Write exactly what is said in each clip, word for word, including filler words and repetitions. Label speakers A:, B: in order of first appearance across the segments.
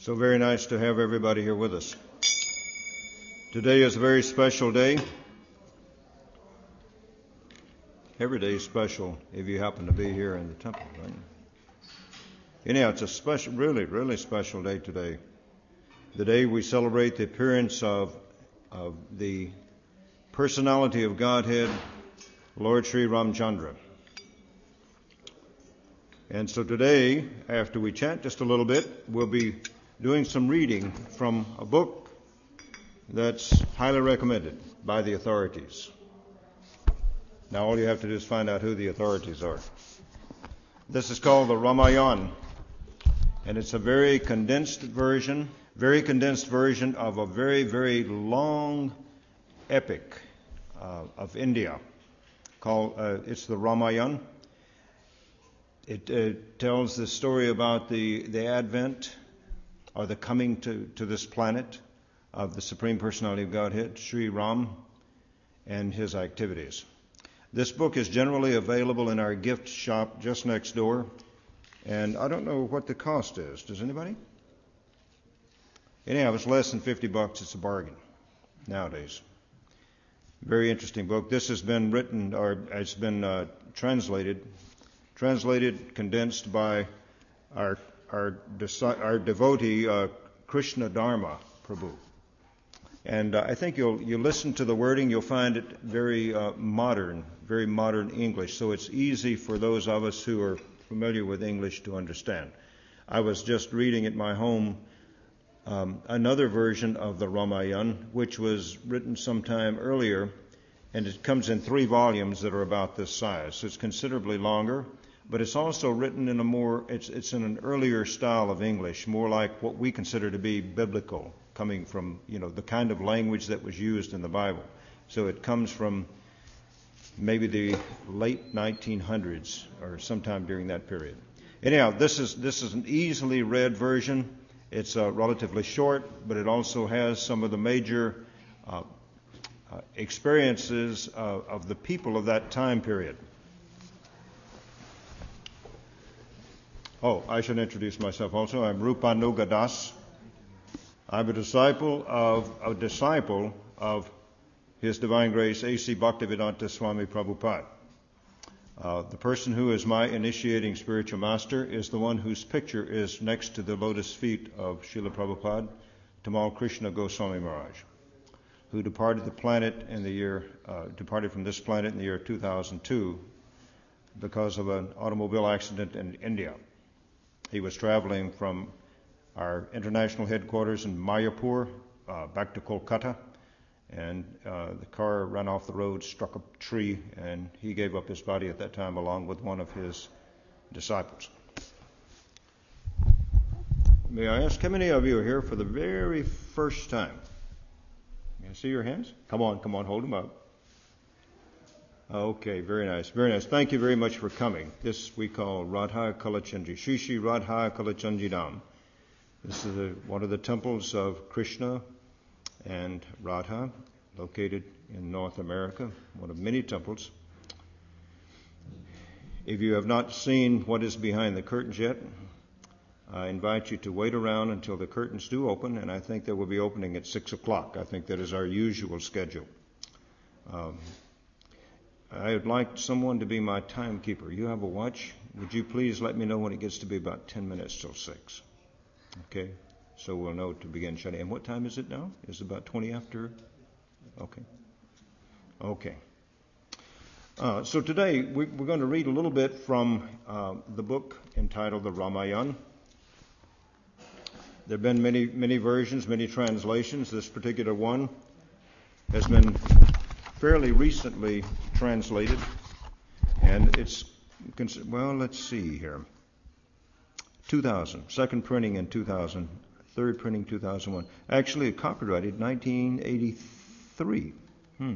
A: So very nice to have everybody here with us. Today is a very special day. Every day is special if you happen to be here in the temple, right? Anyhow, it's a special, really, really special day today. The day we celebrate the appearance of, of the personality of Godhead, Lord Sri Ramchandra. And so today, after we chat just a little bit, we'll be doing some reading from a book that's highly recommended by the authorities. Now all you have to do is find out who the authorities are. This is called the Ramayana, and it's a very condensed version, very condensed version of a very, very long epic uh, of India. Called uh, it's the Ramayana. It uh, tells the story about the, the advent or the coming to, to this planet of the Supreme Personality of Godhead, Sri Ram, and his activities. This book is generally available in our gift shop just next door, and I don't know what the cost is. Does anybody? Anyhow, it's less than fifty bucks. It's a bargain nowadays. Very interesting book. This has been written, or it's been uh, translated, translated, condensed by our our, our devotee, uh, Krishna Dharma Prabhu. And uh, I think you'll you listen to the wording, you'll find it very uh, modern, very modern English. So it's easy for those of us who are familiar with English to understand. I was just reading at my home um, another version of the Ramayana, which was written sometime earlier, and it comes in three volumes that are about this size. So it's considerably longer, but it's also written in a more, it's it's in an earlier style of English, more like what we consider to be biblical, coming from, you know, the kind of language that was used in the Bible. So it comes from maybe the late nineteen hundreds or sometime during that period. Anyhow, this is this is an easily read version. It's uh, relatively short, but it also has some of the major uh, uh, experiences uh, of the people of that time period. Oh, I should introduce myself also. I'm Rupanuga Das. I'm a disciple of a disciple of His Divine Grace A C Bhaktivedanta Swami Prabhupada. Uh, the person who is my initiating spiritual master is the one whose picture is next to the lotus feet of Srila Prabhupada, Tamal Krishna Goswami Maharaj, who departed the planet in the year uh, departed from this planet in the year two thousand two because of an automobile accident in India. He was traveling from our international headquarters in Mayapur uh, back to Kolkata, and uh, the car ran off the road, struck a tree, and he gave up his body at that time along with one of his disciples. May I ask, how many of you are here for the very first time? Can I see your hands? Come on, come on, hold them up. Okay, very nice, very nice. Thank you very much for coming. This we call Radha Kalachandji, Shri Shri Radha Kalachandji Dham. This is a, one of the temples of Krishna and Radha, located in North America, one of many temples. If you have not seen what is behind the curtains yet, I invite you to wait around until the curtains do open, and I think they will be opening at six o'clock. I think that is our usual schedule. Um, I would like someone to be my timekeeper. You have a watch. Would you please let me know when it gets to be about ten minutes till six? Okay, so we'll know to begin shutting. And what time is it now? Is it about twenty after? Okay. Okay. Uh, so today we, we're going to read a little bit from uh, the book entitled the Ramayana. There have been many, many versions, many translations. This particular one has been fairly recently translated, and it's, well, let's see here. two thousand, second printing in two thousand, third printing two thousand one. Actually, copyrighted nineteen eighty-three. Hmm.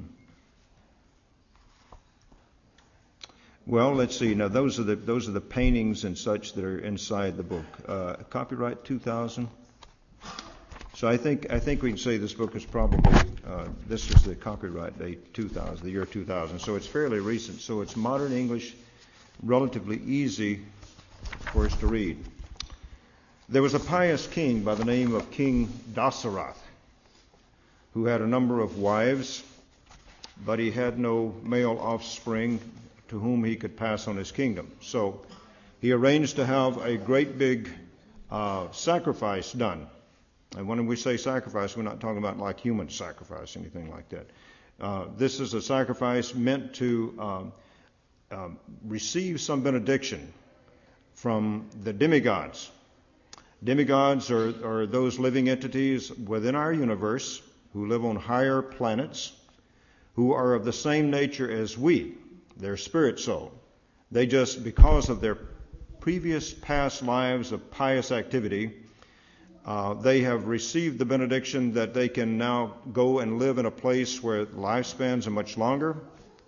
A: Well, let's see. Now, those are the those are the paintings and such that are inside the book. Uh, copyright two thousand. So I think I think we can say this book is probably uh, this is the copyright date two thousand, the year two thousand. So it's fairly recent. So it's modern English, relatively easy for us to read. There was a pious king by the name of King Dasarath, who had a number of wives, but he had no male offspring to whom he could pass on his kingdom. So he arranged to have a great big uh, sacrifice done. And when we say sacrifice, we're not talking about like human sacrifice, anything like that. Uh, this is a sacrifice meant to um, um, receive some benediction from the demigods. Demigods are, are those living entities within our universe who live on higher planets, who are of the same nature as we, their spirit soul. They just, because of their previous past lives of pious activity, uh, they have received the benediction that they can now go and live in a place where lifespans are much longer.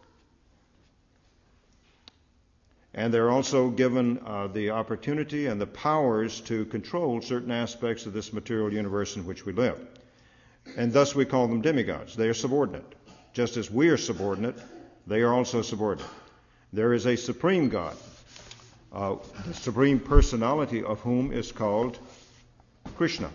A: And they're also given uh, the opportunity and the powers to control certain aspects of this material universe in which we live. And thus we call them demigods. They are subordinate. Just as we are subordinate, they are also subordinate. There is a supreme God, uh, the supreme personality of whom is called Krishna.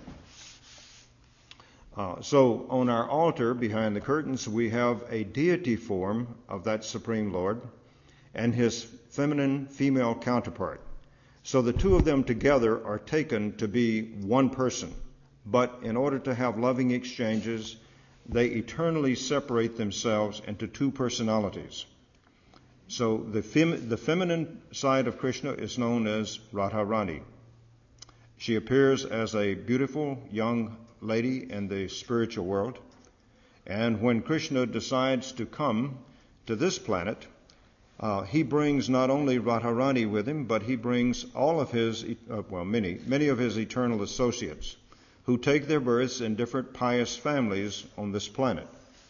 A: Uh, so on our altar behind the curtains, we have a deity form of that Supreme Lord and his feminine female counterpart. So the two of them together are taken to be one person. But in order to have loving exchanges, they eternally separate themselves into two personalities. So the, fem- the feminine side of Krishna is known as Radharani. She appears as a beautiful young lady in the spiritual world. And when Krishna decides to come to this planet, uh, he brings not only Radharani with him, but he brings all of his, uh, well, many, many of his eternal associates who take their births in different pious families on this planet.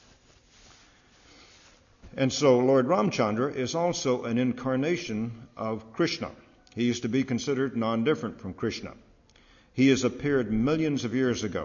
A: And so Lord Ramchandra is also an incarnation of Krishna. He is to be considered non-different from Krishna. He has appeared millions of years ago.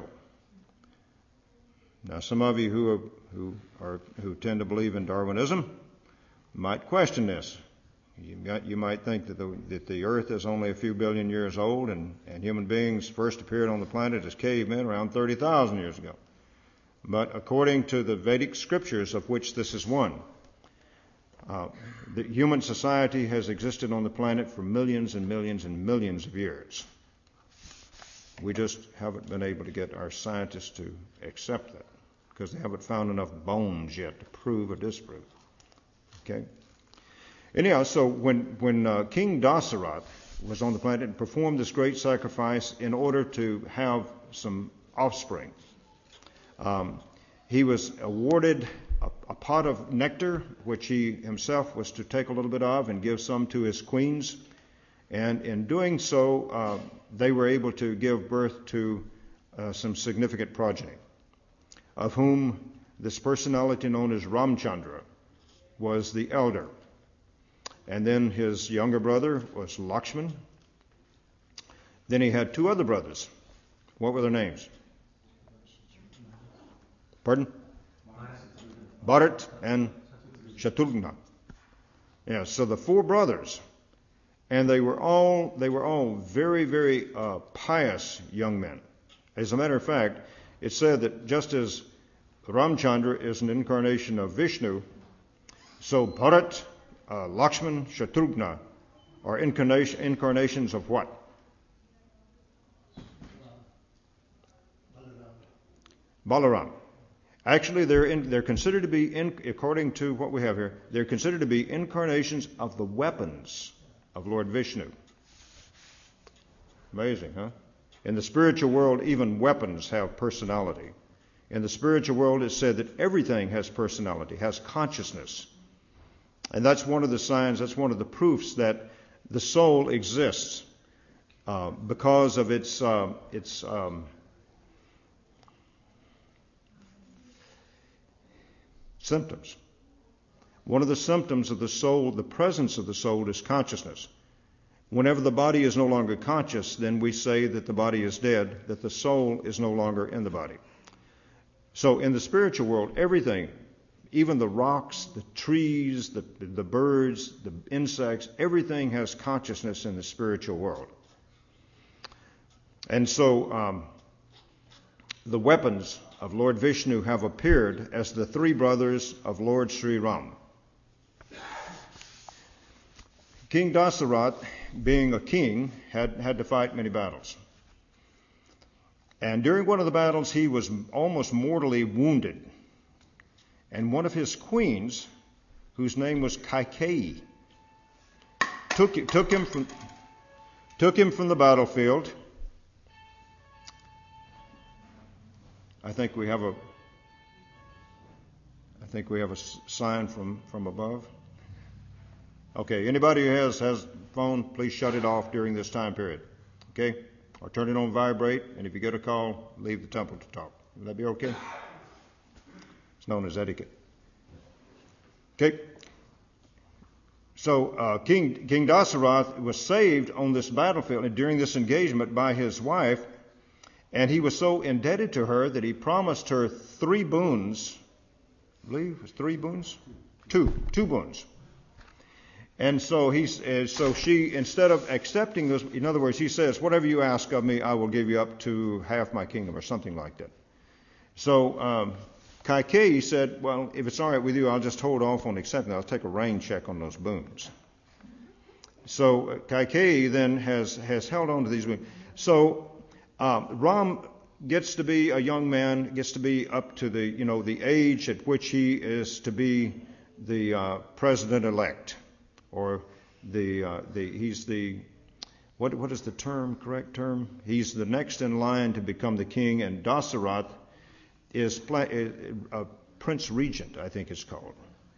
A: Now, some of you who are, who are who tend to believe in Darwinism might question this. You might, you might think that the, that the Earth is only a few billion years old, and, and human beings first appeared on the planet as cavemen around thirty thousand years ago. But according to the Vedic scriptures, of which this is one, uh, the human society has existed on the planet for millions and millions and millions of years. We just haven't been able to get our scientists to accept that because they haven't found enough bones yet to prove or disprove. Okay? Anyhow, so when, when uh, King Dasarath was on the planet and performed this great sacrifice in order to have some offspring, um, he was awarded a, a pot of nectar, which he himself was to take a little bit of and give some to his queens. And in doing so, uh, they were able to give birth to uh, some significant progeny, of whom this personality known as Ramchandra was the elder. And then his younger brother was Lakshman. Then he had two other brothers. What were their names? Pardon? Bharat and Shatrughna. Yeah, so the four brothers. And they were all they were all very, very uh, pious young men. As a matter of fact, it's said that just as Ramchandra is an incarnation of Vishnu, so Bharat, uh, Lakshman, Shatrughna are incarnation, incarnations of what? Balaram. Actually, they're in, they're considered to be, in, according to what we have here, they're considered to be incarnations of the weapons of Lord Vishnu. Amazing, huh? In the spiritual world, even weapons have personality. In the spiritual world, it's said that everything has personality, has consciousness. And that's one of the signs, that's one of the proofs that the soul exists uh, because of its uh, its um, symptoms. One of the symptoms of the soul, the presence of the soul, is consciousness. Whenever the body is no longer conscious, then we say that the body is dead, that the soul is no longer in the body. So in the spiritual world, everything, even the rocks, the trees, the, the birds, the insects, everything has consciousness in the spiritual world. And so um, the weapons of Lord Vishnu have appeared as the three brothers of Lord Sri Ram. King Dasarath, being a king, had, had to fight many battles. And during one of the battles, he was almost mortally wounded. And one of his queens, whose name was Kaikeyi, took, took, him from, took him from the battlefield. I think we have a, I think we have a sign from, from above. Okay, anybody who has has phone, please shut it off during this time period. Okay? Or turn it on vibrate, and if you get a call, leave the temple to talk. Would that be okay? It's known as etiquette. Okay? So uh, King King Dasarath was saved on this battlefield and during this engagement by his wife, and he was so indebted to her that he promised her three boons. I believe it was three boons? Two. Two boons. And so he's, uh, so she, instead of accepting this, in other words, he says, whatever you ask of me, I will give you up to half my kingdom, or something like that. So um, Kaikeyi said, well, if it's all right with you, I'll just hold off on accepting it. I'll take a rain check on those boons. So uh, Kaikeyi then has, has held on to these boons. So um, Ram gets to be a young man, gets to be up to the, you know, the age at which he is to be the uh, president-elect. Or the uh, the he's the what what is the term correct term? He's the next in line to become the king, and Dasarath is a, a prince regent, I think it's called.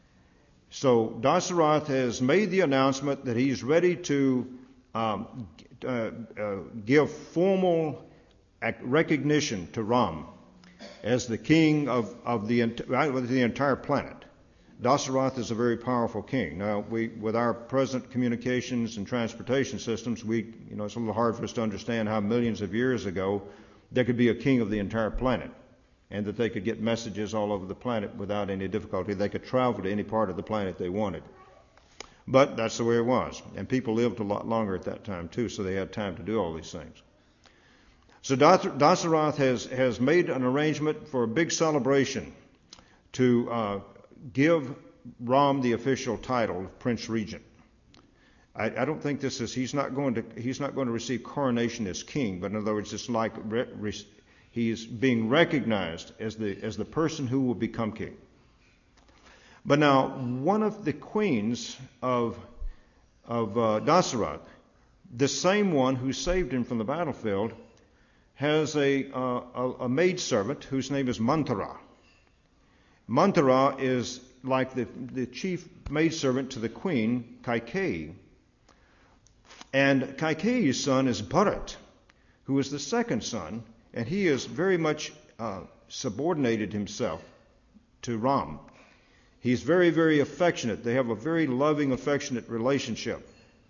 A: So Dasarath has made the announcement that he's ready to um, uh, uh, give formal recognition to Ram as the king of of the the entire planet. Dasarath is a very powerful king. Now, we, with our present communications and transportation systems, we, you know, it's a little hard for us to understand how millions of years ago there could be a king of the entire planet, and that they could get messages all over the planet without any difficulty. They could travel to any part of the planet they wanted. But that's the way it was, and people lived a lot longer at that time too, so they had time to do all these things. So Dasarath has has made an arrangement for a big celebration to uh, give Ram the official title of Prince Regent. I, I don't think this is, he's not going to, he's not going to receive coronation as king, but in other words, it's like re, re, he's being recognized as the, as the person who will become king. But now, one of the queens of, of uh, Dasarath, the same one who saved him from the battlefield, has a, uh, a, a maidservant whose name is Manthara. Manthara is like the, the chief maidservant to the queen, Kaikeyi. And Kaikeyi's son is Bharat, who is the second son, and he has very much uh, subordinated himself to Ram. He's very, very affectionate. They have a very loving, affectionate relationship.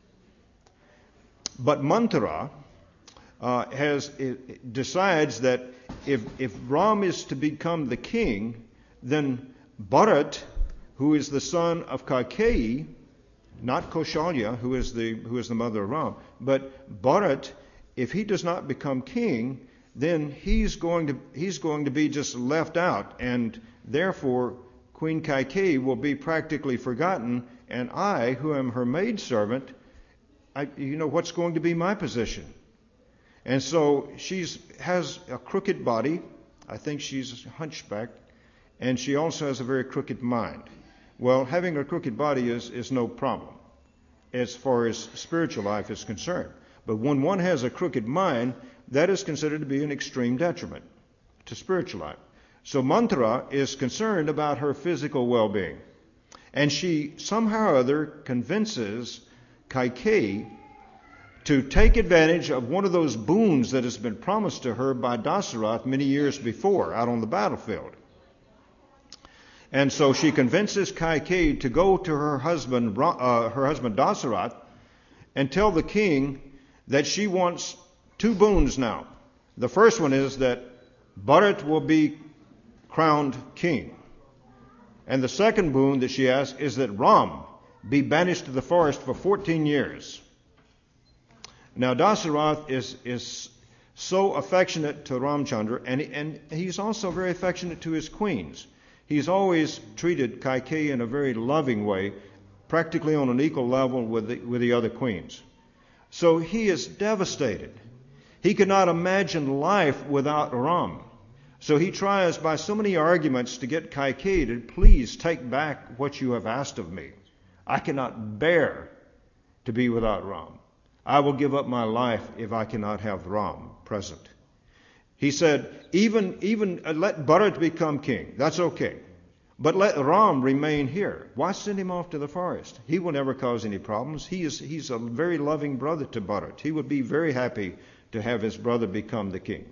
A: But Manthara uh, has it, decides that if, if Ram is to become the king, then Bharat, who is the son of Kaikeyi, not Kaushalya, who is the who is the mother of Ram, but Bharat, if he does not become king, then he's going to he's going to be just left out, and therefore Queen Kaikeyi will be practically forgotten, and I, who am her maidservant, I, you know, what's going to be my position? And so she's has a crooked body. I think she's hunchback. And she also has a very crooked mind. Well, having a crooked body is, is no problem as far as spiritual life is concerned. But when one has a crooked mind, that is considered to be an extreme detriment to spiritual life. So Manthara is concerned about her physical well-being. And she somehow or other convinces Kaikeyi to take advantage of one of those boons that has been promised to her by Dasarath many years before out on the battlefield. And so she convinces Kaikeyi to go to her husband, uh, her husband Dasarath, and tell the king that she wants two boons now. The first one is that Bharat will be crowned king. And the second boon that she asks is that Ram be banished to the forest for fourteen years. Now Dasarath is, is so affectionate to Ramchandra, and, and he's also very affectionate to his queens. He's always treated Kaikeyi in a very loving way, practically on an equal level with the, with the other queens. So he is devastated. He cannot imagine life without Ram. So he tries by so many arguments to get Kaikeyi to please take back what you have asked of me. I cannot bear to be without Ram. I will give up my life if I cannot have Ram present. He said, even, even uh, let Bharat become king. That's okay. But let Ram remain here. Why send him off to the forest? He will never cause any problems. He is, he's a very loving brother to Bharat. He would be very happy to have his brother become the king.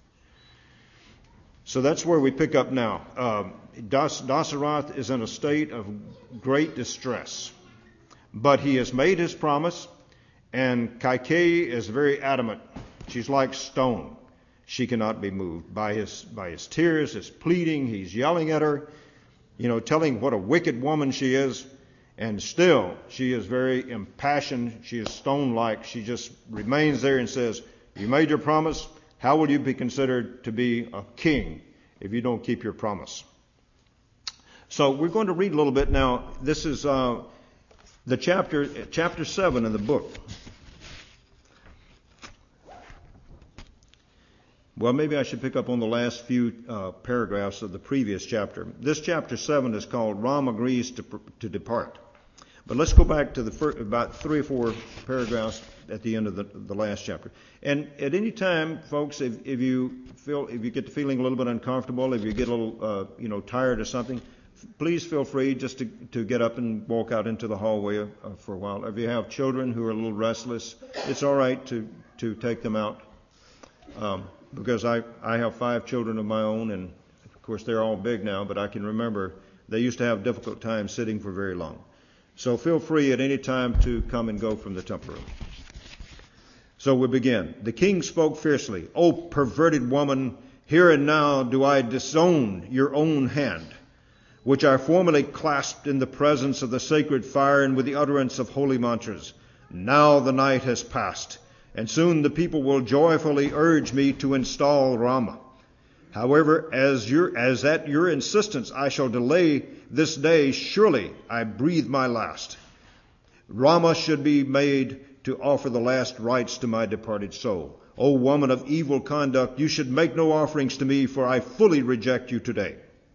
A: So that's where we pick up now. Um, Das, Dasarath is in a state of great distress. But he has made his promise, and Kaikeyi is very adamant. She's like stone. She cannot be moved by his by his tears, his pleading. He's yelling at her, you know, telling what a wicked woman she is. And still, she is very impassioned. She is stone-like. She just remains there and says, you made your promise. How will you be considered to be a king if you don't keep your promise? So we're going to read a little bit now. This is uh, the chapter, chapter seven in the book. Well, maybe I should pick up on the last few uh, paragraphs of the previous chapter. This chapter seven is called Ram Agrees to, to Depart. But let's go back to the first, about three or four paragraphs at the end of the, the last chapter. And at any time, folks, if, if you feel, if you get the feeling a little bit uncomfortable, if you get a little, uh, you know, tired or something, please feel free just to, to get up and walk out into the hallway uh, for a while. If you have children who are a little restless, it's all right to, to take them out. Um, because I, I have five children of my own, and of course they're all big now, but I can remember they used to have difficult times sitting for very long. So feel free at any time to come and go from the temple room. So we begin. The king spoke fiercely, O perverted woman, here and now do I disown your own hand, which I formerly clasped in the presence of the sacred fire and with the utterance of holy mantras. Now the night has passed, and soon the people will joyfully urge me to install Rama. However, as your, as at your insistence I shall delay this day, surely I breathe my last. Rama should be made to offer the last rites to my departed soul. O woman of evil conduct, you should make no offerings to me, for I fully reject you today.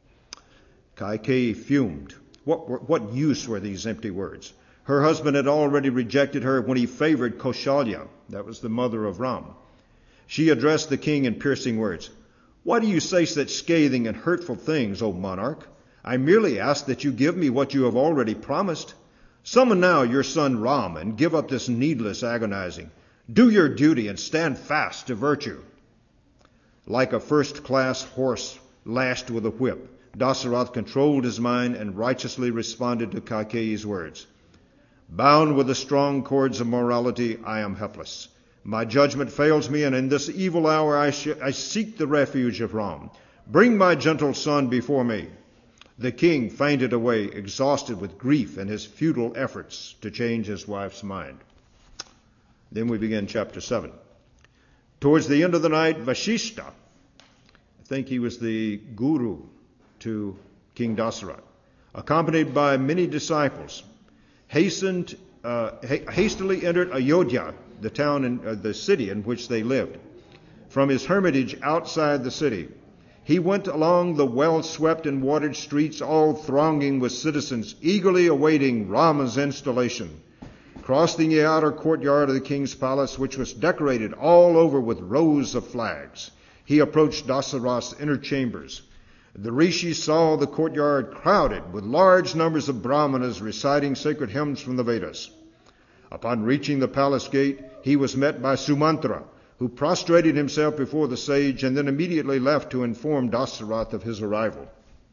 A: Kaikeyi fumed. What, what use were these empty words? Her husband had already rejected her when he favored Kaushalya. That was the mother of Ram. She addressed the king in piercing words. Why do you say such scathing and hurtful things, O monarch? I merely ask that you give me what you have already promised. Summon now your son Ram and give up this needless agonizing. Do your duty and stand fast to virtue. Like a first-class horse lashed with a whip, Dasarath controlled his mind and righteously responded to Kaikeyi's words. Bound with the strong cords of morality, I am helpless. My judgment fails me, and in this evil hour I, sh- I seek the refuge of Ram. Bring my gentle son before me. The king fainted away, exhausted with grief and his futile efforts to change his wife's mind. Then we begin chapter seven. Towards the end of the night, Vashishta, I think he was the guru to King Dasarath, accompanied by many disciples, hastened, uh, ha- hastily entered Ayodhya, the town and uh, the city in which they lived. From his hermitage outside the city, he went along the well-swept and watered streets, all thronging with citizens, eagerly awaiting Rama's installation. Crossing the outer courtyard of the king's palace, which was decorated all over with rows of flags, he approached Dasarath's inner chambers. The rishis saw the courtyard crowded with large numbers of brahmanas reciting sacred hymns from the Vedas. Upon reaching the palace gate, he was met by Sumantra, who prostrated himself before the sage and then immediately left to inform Dasarath of his arrival.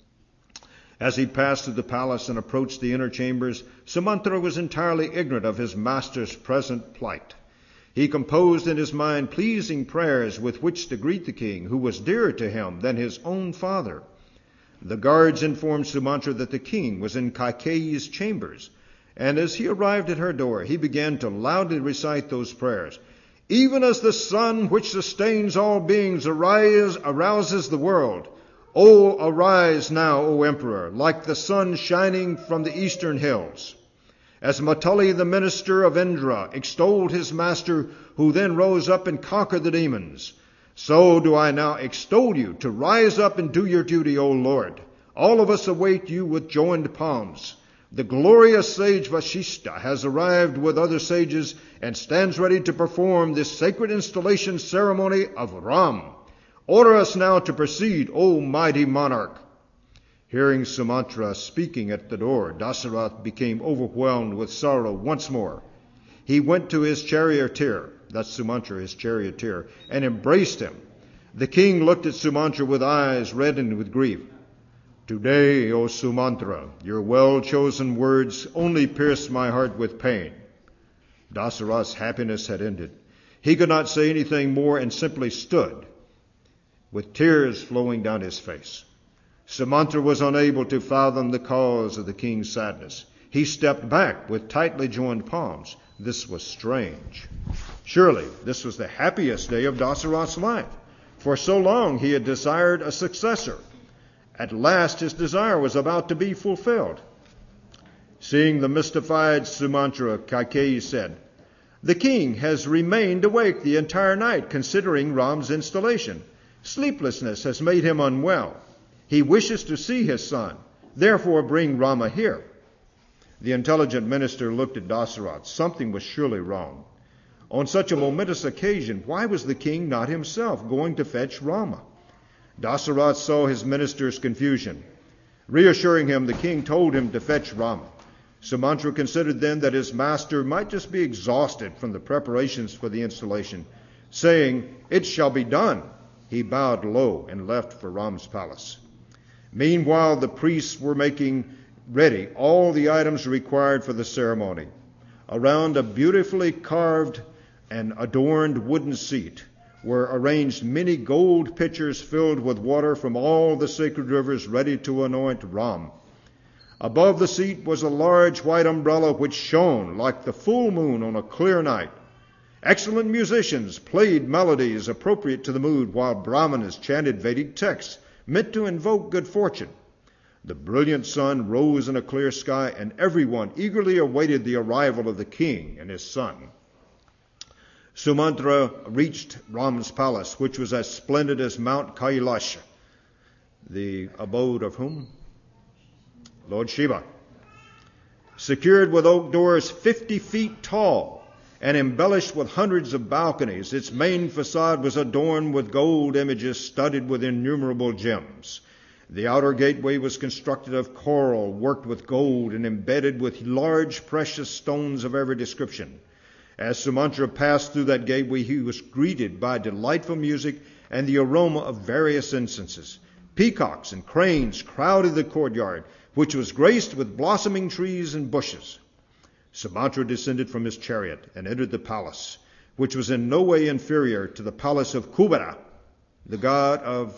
A: As he passed through the palace and approached the inner chambers, Sumantra was entirely ignorant of his master's present plight. He composed in his mind pleasing prayers with which to greet the king, who was dearer to him than his own father. The guards informed Sumantra that the king was in Kaikeyi's chambers, and as he arrived at her door, he began to loudly recite those prayers. even as the sun which sustains all beings arise, arouses the world. O arise now, O emperor, like the sun shining from the eastern hills. As Matali, the minister of Indra, extolled his master, who then rose up and conquered the demons, so do I now extol you to rise up and do your duty, O Lord. All of us await you with joined palms. The glorious sage Vasishta has arrived with other sages and stands ready to perform this sacred installation ceremony of Ram. Order us now to proceed, O mighty monarch. Hearing Sumantra speaking at the door, Dasarath became overwhelmed with sorrow once more. He went to his charioteer, that's Sumantra, his charioteer, and embraced him. The king looked at Sumantra with eyes reddened with grief. Today, O Sumantra, your well-chosen words only pierced my heart with pain. Dasarath's happiness had ended. He could not say anything more and simply stood, with tears flowing down his face. Sumantra was unable to fathom the cause of the king's sadness. He stepped back with tightly joined palms. This was strange. Surely this was the happiest day of Dasarath's life. For so long he had desired a successor. At last his desire was about to be fulfilled. Seeing the mystified Sumantra, Kaikeyi said, "The king has remained awake the entire night considering Ram's installation. Sleeplessness has made him unwell. He wishes to see his son. Therefore bring Rama here." The intelligent minister looked at Dasarath. Something was surely wrong. On such a momentous occasion, why was the king not himself going to fetch Rama? Dasarath saw his minister's confusion. Reassuring him, the king told him to fetch Rama. Sumantra considered then that his master might just be exhausted from the preparations for the installation. Saying, "It shall be done," he bowed low and left for Ram's palace. Meanwhile, the priests were making ready all the items required for the ceremony. Around a beautifully carved and adorned wooden seat were arranged many gold pitchers filled with water from all the sacred rivers ready to anoint Ram. Above the seat was a large white umbrella which shone like the full moon on a clear night. Excellent musicians played melodies appropriate to the mood while brahmanas chanted Vedic texts meant to invoke good fortune. The brilliant sun rose in a clear sky, and everyone eagerly awaited the arrival of the king and his son. Sumantra reached Ram's palace, which was as splendid as Mount Kailash, the abode of whom? Lord Shiva. Secured with oak doors fifty feet tall and embellished with hundreds of balconies, its main facade was adorned with gold images studded with innumerable gems. The outer gateway was constructed of coral worked with gold and embedded with large precious stones of every description. As Sumantra passed through that gateway, he was greeted by delightful music and the aroma of various incenses. Peacocks and cranes crowded the courtyard, which was graced with blossoming trees and bushes. Sumantra descended from his chariot and entered the palace, which was in no way inferior to the palace of Kubera, the god of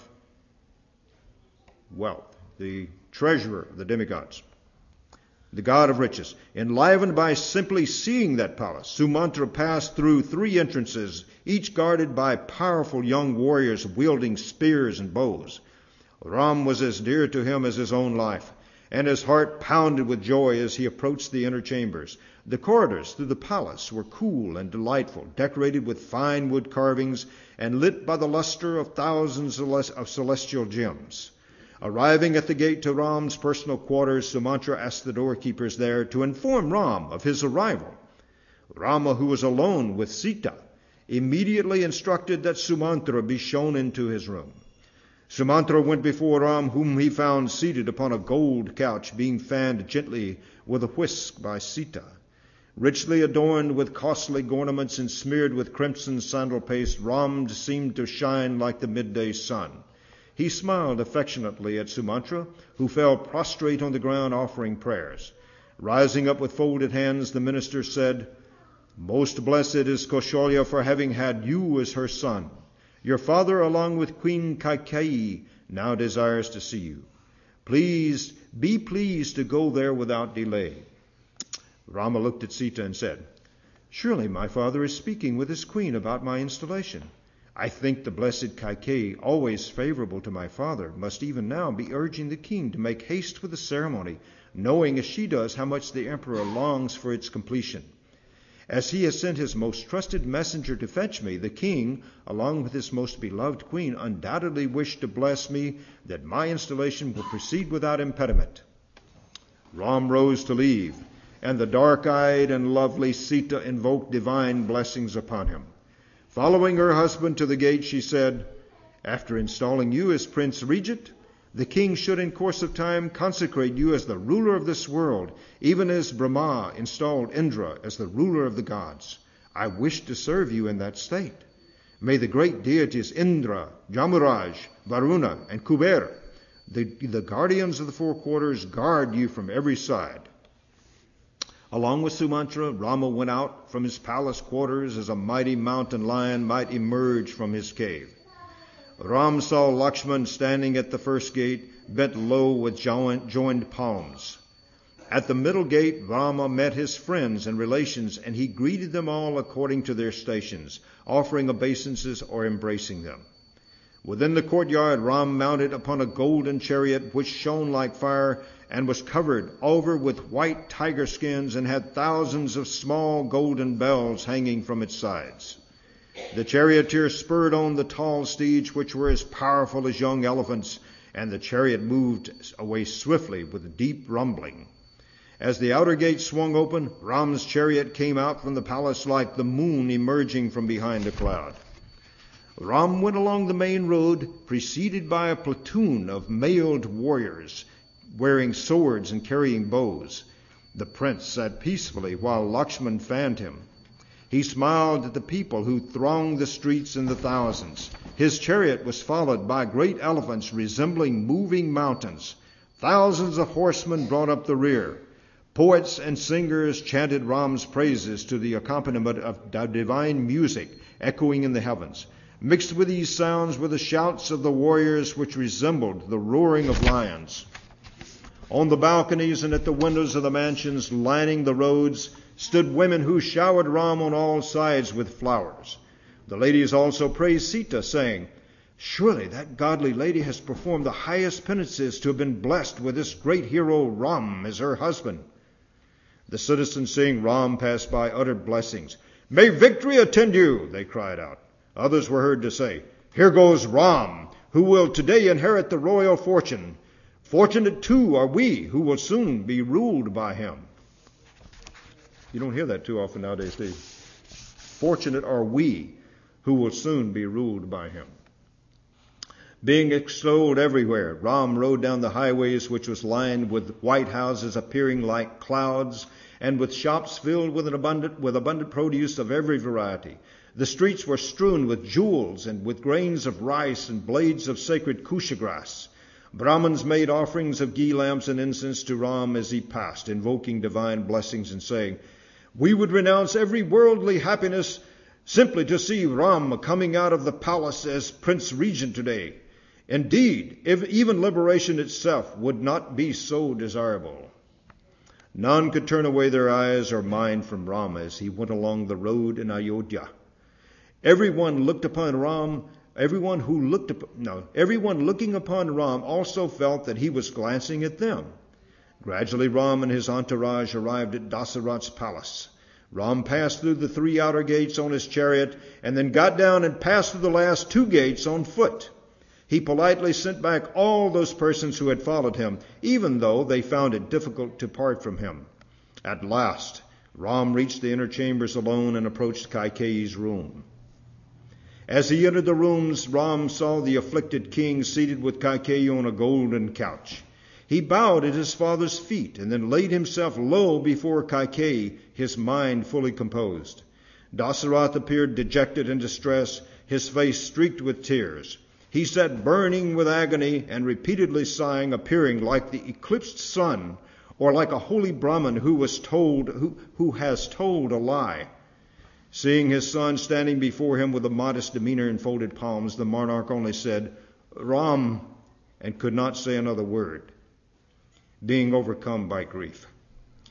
A: wealth, the treasurer of the demigods, the god of riches. Enlivened by simply seeing that palace, Sumantra passed through three entrances, each guarded by powerful young warriors wielding spears and bows. Ram was as dear to him as his own life, and his heart pounded with joy as he approached the inner chambers. The corridors through the palace were cool and delightful, decorated with fine wood carvings and lit by the luster of thousands of celestial gems. Arriving at the gate to Ram's personal quarters, Sumantra asked the doorkeepers there to inform Ram of his arrival. Rama, who was alone with Sita, immediately instructed that Sumantra be shown into his room. Sumantra went before Ram, whom he found seated upon a gold couch, being fanned gently with a whisk by Sita. Richly adorned with costly ornaments and smeared with crimson sandal paste, Ram seemed to shine like the midday sun. He smiled affectionately at Sumantra, who fell prostrate on the ground offering prayers. Rising up with folded hands, the minister said, "Most blessed is Kaushalya for having had you as her son. Your father, along with Queen Kaikeyi, now desires to see you. Please, be pleased to go there without delay." Rama looked at Sita and said, Surely my father is speaking with his queen about my installation. I think the blessed Kaikeyi, always favorable to my father, must even now be urging the king to make haste with the ceremony, knowing as she does how much the emperor longs for its completion. As he has sent his most trusted messenger to fetch me, the king, along with his most beloved queen, undoubtedly wish to bless me that my installation will proceed without impediment." Ram rose to leave, and the dark-eyed and lovely Sita invoked divine blessings upon him. Following her husband to the gate, she said, "After installing you as Prince Regent, the king should in course of time consecrate you as the ruler of this world, even as Brahma installed Indra as the ruler of the gods. I wish to serve you in that state. May the great deities Indra, Jamaraj, Varuna, and Kuber, the, the guardians of the four quarters, guard you from every side." Along with Sumantra, Rama went out from his palace quarters as a mighty mountain lion might emerge from his cave. Ram saw Lakshman standing at the first gate, bent low with joined palms. At the middle gate, Rama met his friends and relations, and he greeted them all according to their stations, offering obeisances or embracing them. Within the courtyard, Ram mounted upon a golden chariot which shone like fire and was covered over with white tiger skins and had thousands of small golden bells hanging from its sides. The charioteer spurred on the tall steeds, which were as powerful as young elephants, and the chariot moved away swiftly with a deep rumbling. As the outer gate swung open, Ram's chariot came out from the palace like the moon emerging from behind a cloud. Ram went along the main road, preceded by a platoon of mailed warriors, wearing swords and carrying bows. The prince sat peacefully while Lakshman fanned him. He smiled at the people who thronged the streets in the thousands. His chariot was followed by great elephants resembling moving mountains. Thousands of horsemen brought up the rear. Poets and singers chanted Ram's praises to the accompaniment of divine music echoing in the heavens. Mixed with these sounds were the shouts of the warriors, which resembled the roaring of lions. On the balconies and at the windows of the mansions lining the roads stood women who showered Ram on all sides with flowers. The ladies also praised Sita, saying, "Surely that godly lady has performed the highest penances to have been blessed with this great hero Ram as her husband." The citizens, seeing Ram pass by, uttered blessings. "May victory attend you," they cried out. Others were heard to say, "Here goes Ram, who will today inherit the royal fortune. Fortunate, too, are we who will soon be ruled by him." You don't hear that too often nowadays, do you? Fortunate are we who will soon be ruled by him. Being extolled everywhere, Ram rode down the highways, which was lined with white houses appearing like clouds, and with shops filled with an abundant with abundant produce of every variety. The streets were strewn with jewels and with grains of rice and blades of sacred kusha grass. Brahmins made offerings of ghee lamps and incense to Ram as he passed, invoking divine blessings and saying, "We would renounce every worldly happiness simply to see Ram coming out of the palace as Prince Regent today. Indeed, if even liberation itself would not be so desirable." None could turn away their eyes or mind from Ram as he went along the road in Ayodhya. Everyone looked upon Ram. Everyone who looked upon, no, everyone looking upon Ram also felt that he was glancing at them. Gradually, Ram and his entourage arrived at Dasarath's palace. Ram passed through the three outer gates on his chariot, and then got down and passed through the last two gates on foot. He politely sent back all those persons who had followed him, even though they found it difficult to part from him. At last, Ram reached the inner chambers alone and approached Kaikeyi's room. As he entered the rooms, Ram saw the afflicted king seated with Kaikeyi on a golden couch. He bowed at his father's feet and then laid himself low before Kaikeyi, his mind fully composed. Dasarath appeared dejected and distressed, his face streaked with tears. He sat burning with agony and repeatedly sighing, appearing like the eclipsed sun, or like a holy Brahmin who was told who, who has told a lie. Seeing his son standing before him with a modest demeanor and folded palms, the monarch only said, "Ram," and could not say another word, being overcome by grief.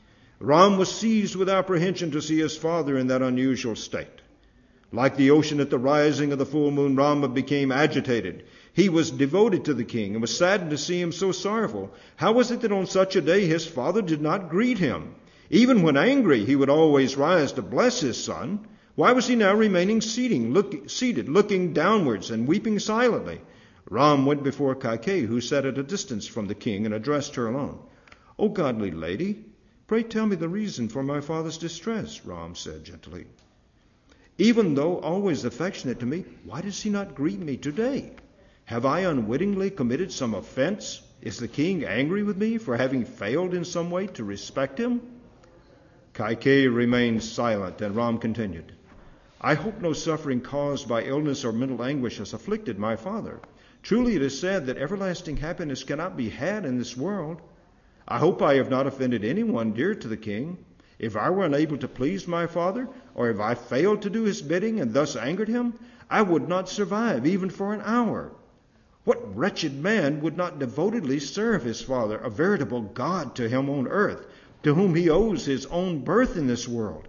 A: Ram was seized with apprehension to see his father in that unusual state. Like the ocean at the rising of the full moon, Rama became agitated. He was devoted to the king and was saddened to see him so sorrowful. How was it that on such a day his father did not greet him? Even when angry, he would always rise to bless his son. Why was he now remaining seating, look, seated, looking downwards and weeping silently? Ram went before Kaikeyi, who sat at a distance from the king, and addressed her alone. "O godly lady, pray tell me the reason for my father's distress," Ram said gently. "Even though always affectionate to me, why does he not greet me today? Have I unwittingly committed some offense? Is the king angry with me for having failed in some way to respect him?" Kaikeyi remained silent, and Ram continued, "I hope no suffering caused by illness or mental anguish has afflicted my father. Truly it is said that everlasting happiness cannot be had in this world. I hope I have not offended anyone dear to the king. If I were unable to please my father, or if I failed to do his bidding and thus angered him, I would not survive even for an hour. What wretched man would not devotedly serve his father, a veritable god to him on earth, to whom he owes his own birth in this world?"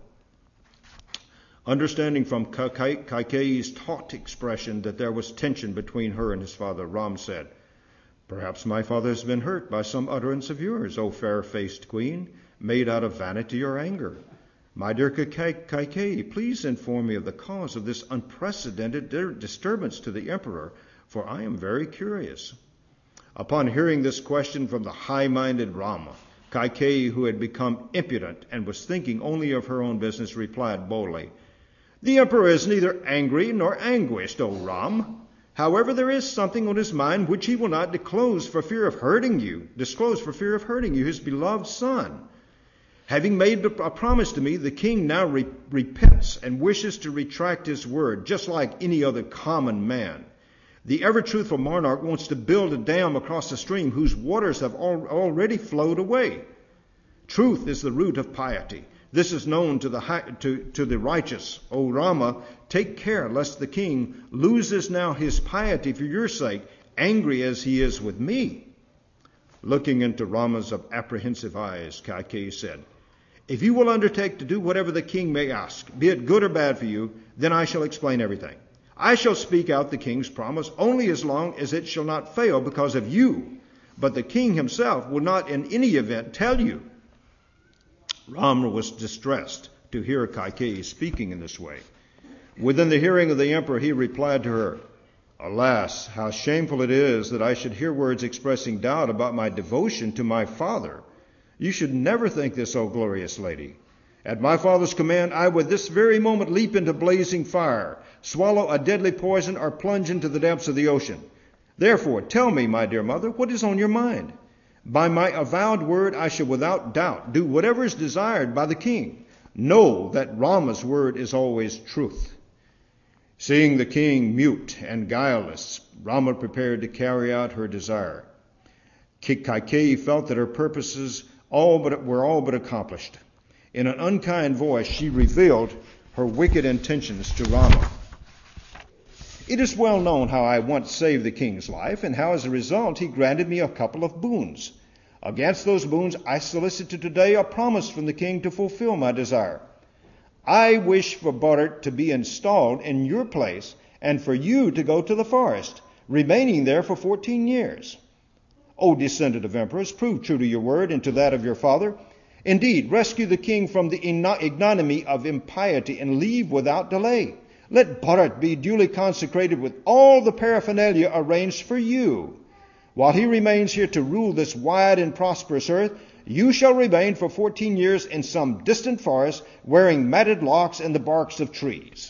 A: Understanding from Kaikeyi's taut expression that there was tension between her and his father, Ram said, "Perhaps my father has been hurt by some utterance of yours, O fair-faced queen, made out of vanity or anger. My dear Kaikeyi, please inform me of the cause of this unprecedented disturbance to the emperor, for I am very curious." Upon hearing this question from the high-minded Rama, Kaikeyi, who had become impudent and was thinking only of her own business, replied boldly, "The emperor is neither angry nor anguished, O Ram. However, there is something on his mind which he will not disclose for fear of hurting you, disclose for fear of hurting you, his beloved son. Having made a promise to me, the king now re- repents and wishes to retract his word, just like any other common man. The ever-truthful monarch wants to build a dam across the stream whose waters have al- already flowed away. Truth is the root of piety. This is known to the, hi- to, to the righteous. O Rama, take care lest the king loses now his piety for your sake, angry as he is with me." Looking into Rama's apprehensive eyes, Kaikeyi said, "If you will undertake to do whatever the king may ask, be it good or bad for you, then I shall explain everything. I shall speak out the king's promise only as long as it shall not fail because of you, but the king himself will not in any event tell you." Rama was distressed to hear Kaikeyi speaking in this way. Within the hearing of the emperor, he replied to her, "Alas, how shameful it is that I should hear words expressing doubt about my devotion to my father. You should never think this, O glorious lady. At my father's command, I would this very moment leap into blazing fire, swallow a deadly poison, or plunge into the depths of the ocean. Therefore, tell me, my dear mother, what is on your mind? By my avowed word, I shall without doubt do whatever is desired by the king. Know that Rama's word is always truth." Seeing the king mute and guileless, Rama prepared to carry out her desire. Kaikeyi felt that her purposes all but were all but accomplished. In an unkind voice, she revealed her wicked intentions to Rama. "It is well known how I once saved the king's life, and how as a result he granted me a couple of boons. Against those boons I solicited today a promise from the king to fulfill my desire. I wish for Bharat to be installed in your place, and for you to go to the forest, remaining there for fourteen years. O descendant of emperors, prove true to your word and to that of your father. Indeed, rescue the king from the ignominy of impiety and leave without delay. Let Bharat be duly consecrated with all the paraphernalia arranged for you. While he remains here to rule this wide and prosperous earth, you shall remain for fourteen years in some distant forest, wearing matted locks and the barks of trees."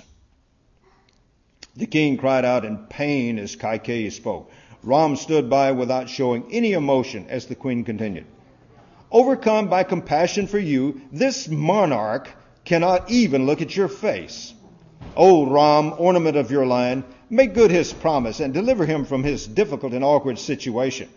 A: The king cried out in pain as Kaikeyi spoke. Ram stood by without showing any emotion as the queen continued. "Overcome by compassion for you, this monarch cannot even look at your face. O Ram, ornament of your line, make good his promise and deliver him from his difficult and awkward situation."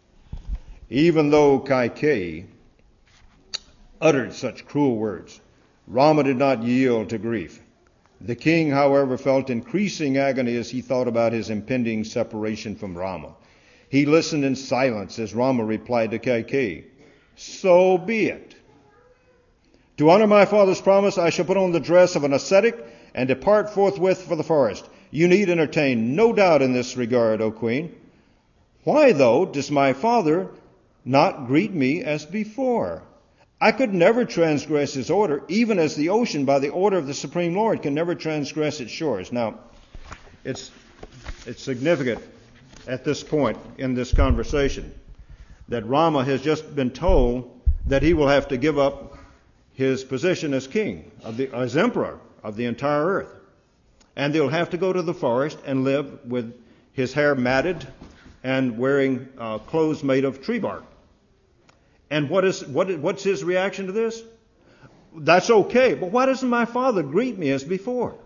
A: Even though Kaikeyi uttered such cruel words, Rama did not yield to grief. The king, however, felt increasing agony as he thought about his impending separation from Rama. He listened in silence as Rama replied to Kaikeyi, "So be it." To honor my father's promise, I shall put on the dress of an ascetic and depart forthwith for the forest. You need entertain no doubt in this regard, O queen. Why, though, does my father not greet me as before? I could never transgress his order, even as the ocean, by the order of the Supreme Lord, can never transgress its shores. Now, it's, it's significant at this point in this conversation that Rama has just been told that he will have to give up his position as king, of the, as emperor of the entire earth. And they'll have to go to the forest and live with his hair matted and wearing uh, clothes made of tree bark. And what is what what's his reaction to this? That's okay, but why doesn't my father greet me as before?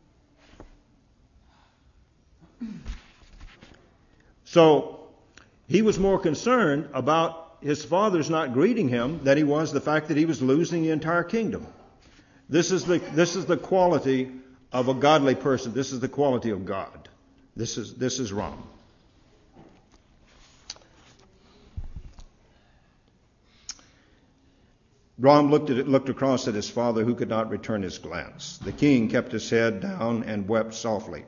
A: So he was more concerned about his father's not greeting him than he was the fact that he was losing the entire kingdom. This is the this is the quality of a godly person. This is the quality of God. This is this is wrong. Ram looked at it, looked across at his father, who could not return his glance. The king kept his head down and wept softly.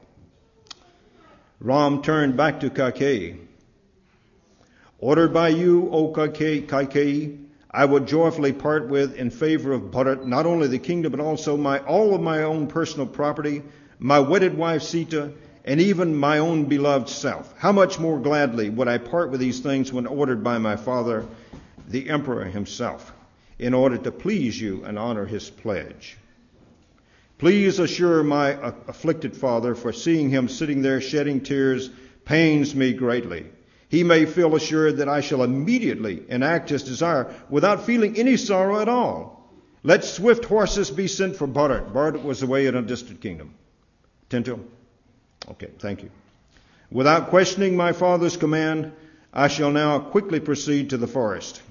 A: Ram turned back to Kaikeyi. Ordered by you, O Kaikeyi, I would joyfully part with in favor of Bharat not only the kingdom but also my all of my own personal property, my wedded wife Sita, and even my own beloved self. How much more gladly would I part with these things when ordered by my father, the emperor himself, in order to please you and honor his pledge. Please assure my afflicted father, for seeing him sitting there shedding tears pains me greatly. He may feel assured that I shall immediately enact his desire without feeling any sorrow at all. Let swift horses be sent for Bharat. Bharat was away in a distant kingdom. Tinto? Okay, thank you. Without questioning my father's command, I shall now quickly proceed to the forest.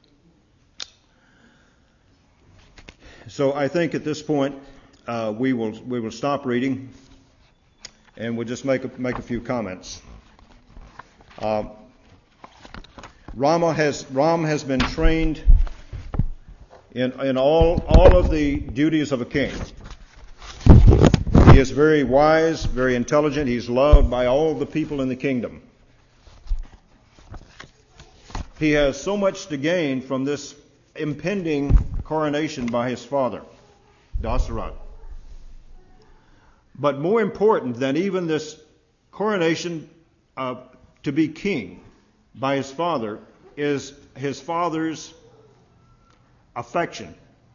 A: So I think at this point uh, we will we will stop reading, and we'll just make a, make a few comments. Uh, Rama has Ram has been trained in in all all of the duties of a king. He is very wise, very intelligent. He's loved by all the people in the kingdom. He has so much to gain from this impending coronation by his father, Dasarath. But more important than even this coronation uh, to be king by his father is his father's affection.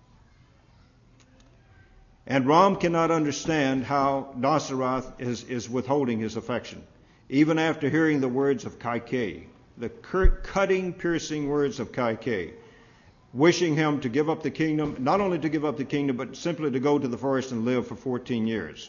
A: And Ram cannot understand how Dasarath is, is withholding his affection, even after hearing the words of Kaikeyi, the cutting, piercing words of Kaikeyi, wishing him to give up the kingdom, not only to give up the kingdom, but simply to go to the forest and live for fourteen years.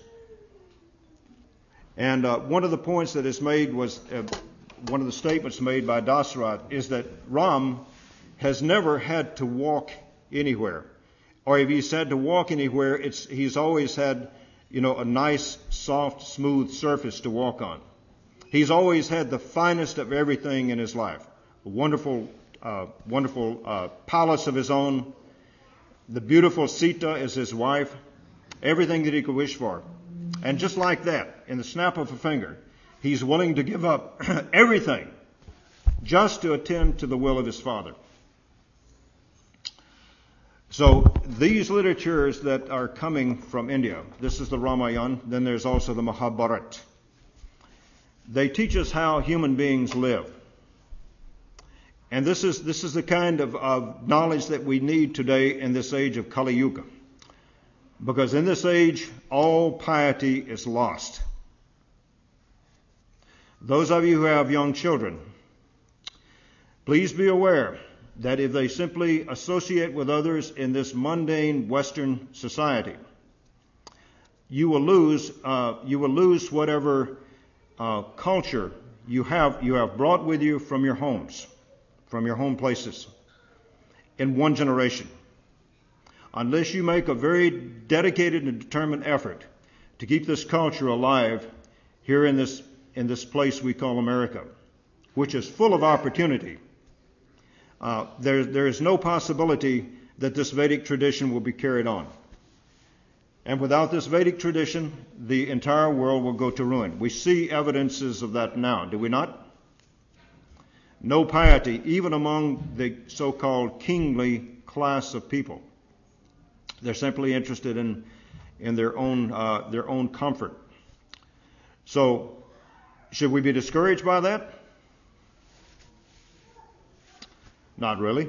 A: And uh, one of the points that is made was, uh, one of the statements made by Dasarath is that Ram has never had to walk anywhere. Or if he's had to walk anywhere, it's he's always had, you know, a nice, soft, smooth surface to walk on. He's always had the finest of everything in his life. A wonderful Uh, wonderful uh, palace of his own, the beautiful Sita is his wife, everything that he could wish for. And just like that, in the snap of a finger, he's willing to give up everything just to attend to the will of his father. So these literatures that are coming from India, this is the Ramayana, then there's also the Mahabharata. They teach us how human beings live. And this is this is the kind of, of knowledge that we need today in this age of Kali Yuga. Because in this age, all piety is lost. Those of you who have young children, please be aware that if they simply associate with others in this mundane Western society, you will lose uh, you will lose whatever uh, culture you have you have brought with you from your homes. From your home places in one generation, unless you make a very dedicated and determined effort to keep this culture alive here in this in this place we call America, which is full of opportunity. Uh, there, there is no possibility that this Vedic tradition will be carried on. And without this Vedic tradition, the entire world will go to ruin. We see evidences of that now, do we not? No piety, even among the so-called kingly class of people. They're simply interested in, in their own, uh, their own comfort. So, should we be discouraged by that? Not really.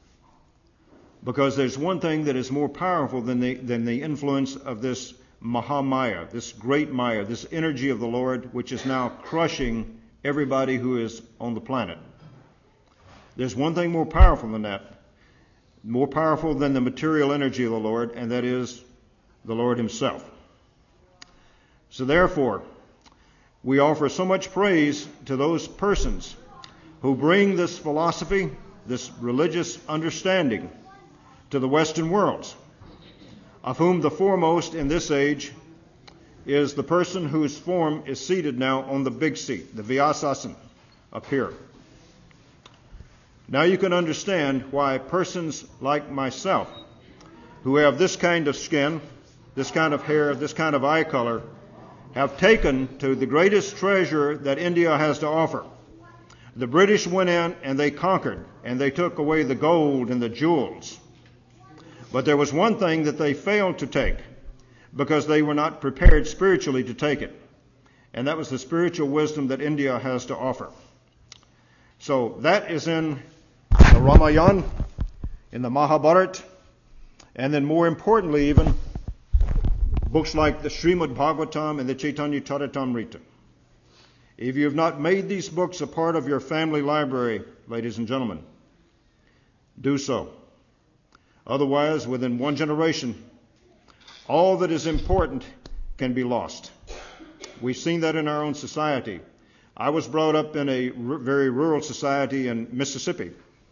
A: Because there's one thing that is more powerful than the, than the influence of this Mahamaya, this great Maya, this energy of the Lord, which is now crushing everybody who is on the planet. There's one thing more powerful than that, more powerful than the material energy of the Lord, and that is the Lord himself. So therefore, we offer so much praise to those persons who bring this philosophy, this religious understanding to the Western worlds, of whom the foremost in this age is the person whose form is seated now on the big seat, the Vyasasana, up here. Now you can understand why persons like myself, who have this kind of skin, this kind of hair, this kind of eye color, have taken to the greatest treasure that India has to offer. The British went in and they conquered, and they took away the gold and the jewels. But there was one thing that they failed to take, because they were not prepared spiritually to take it. And that was the spiritual wisdom that India has to offer. So that is in the Ramayana, in the Mahabharata, and then more importantly even, books like the Srimad Bhagavatam and the Chaitanya Charitamrita. If you have not made these books a part of your family library, ladies and gentlemen, do so. Otherwise, within one generation, all that is important can be lost. We've seen that in our own society. I was brought up in a r- very rural society in Mississippi.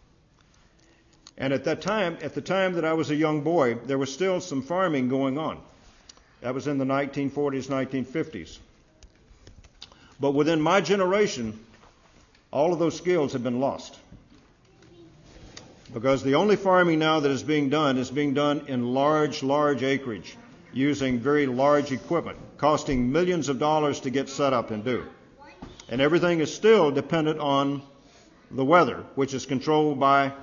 A: And at that time, at the time that I was a young boy, there was still some farming going on. That was in the nineteen forties, nineteen fifties. But within my generation, all of those skills have been lost. Because the only farming now that is being done is being done in large, large acreage, using very large equipment, costing millions of dollars to get set up and do. And everything is still dependent on the weather, which is controlled by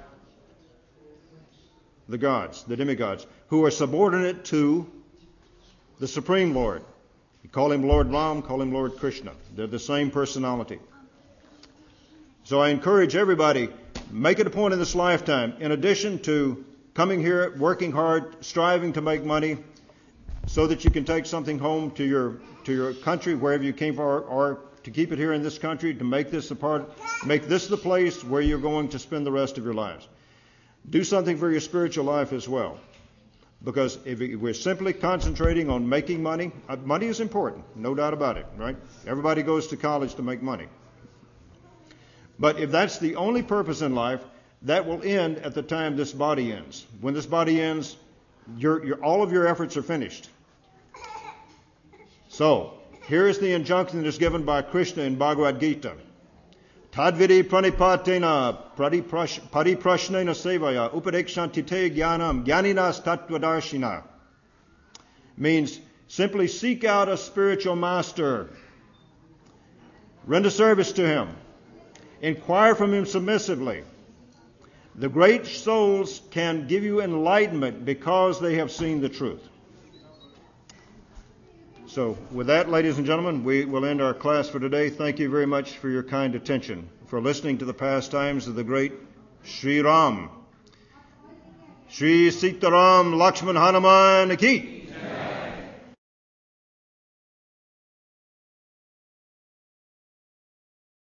A: the gods, the demigods, who are subordinate to the Supreme Lord. You call him Lord Ram, call him Lord Krishna. They're the same personality. So I encourage everybody, make it a point in this lifetime, in addition to coming here, working hard, striving to make money, so that you can take something home to your to your country, wherever you came from, or, or to keep it here in this country, to make this a part, make this the place where you're going to spend the rest of your lives. Do something for your spiritual life as well. Because if we're simply concentrating on making money, uh, money is important, no doubt about it, right? Everybody goes to college to make money. But if that's the only purpose in life, that will end at the time this body ends. When this body ends, your, your, all of your efforts are finished. So, here is the injunction that is given by Krishna in Bhagavad Gita. Tadvidi pranipatena pariprashnena sevaya upadekshantite jnanam jnaninas tattvadarshina. Means simply seek out a spiritual master. Render service to him. Inquire from him submissively. The great souls can give you enlightenment because they have seen the truth. So with that, ladies and gentlemen, we will end our class for today. Thank you very much for your kind attention, for listening to the pastimes of the great Sri Ram. Sri Sitaram Lakshman Hanuman Ki.